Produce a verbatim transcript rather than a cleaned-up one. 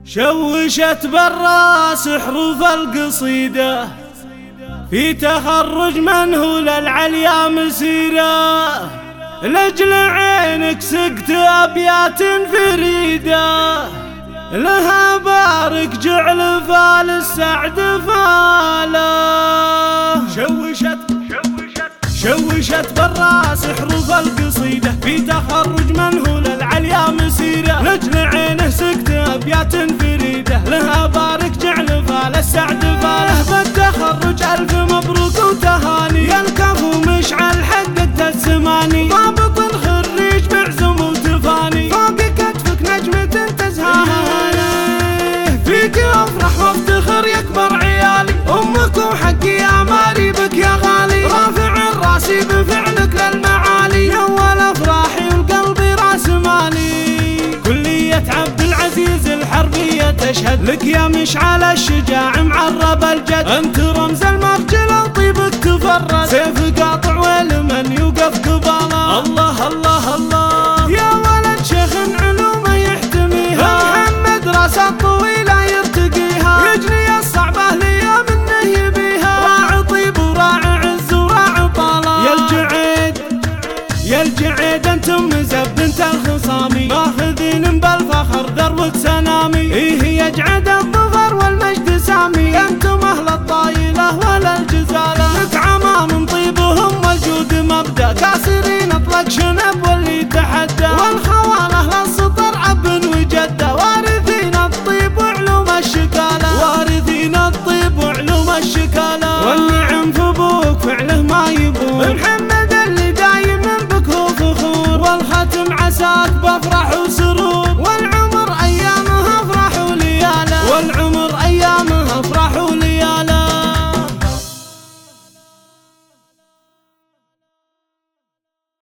شوشت بالراس حروف القصيدة في تخرج منهول العليا مسيرة، لأجل عينك سقت أبيات فريدة، لها بارك جعل فال السعد فاله. شوشت شوشت بالراس حروف القصيدة في تخرج منهول العليا مسيرة، لأجل عينه سقت أبيات فريدة، لها بارك جعل فال السعد فاله. بالتخرج ألف مبروك وتهاني، يا الكفو مشعل حققت السماني، ضابط الخريج بعزم وتفاني، فوق كتفك نجمة تزهاني، فيك أفرح وافتخر يكبر عيالي، أمك وحقي أمالي بك يا غالي، رافع راسي بفعلك للمعالي، يا أول أفراحي والقلب راس مالي. كلية عبد العزيز الحربية تشهد لك يا مشعل الشجاع معرب الجد، أنت رمز المرجلة وطيبك تفرد، سيف قاطع ولمن يوقف قباله. الله الله الله